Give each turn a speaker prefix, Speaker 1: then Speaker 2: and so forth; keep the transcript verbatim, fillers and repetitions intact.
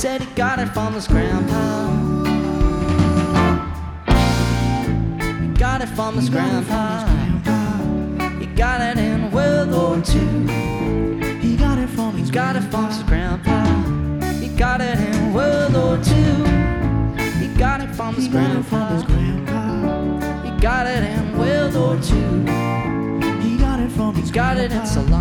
Speaker 1: said he got it from his grandpa. He got it from his grandpa. He got it in World War Two.
Speaker 2: He got it from his
Speaker 1: He got it from his grandpa. He got it in World War Two. He got it from his grandpa. He got it in World War Two.
Speaker 2: He got it from his
Speaker 1: He got it in Salon.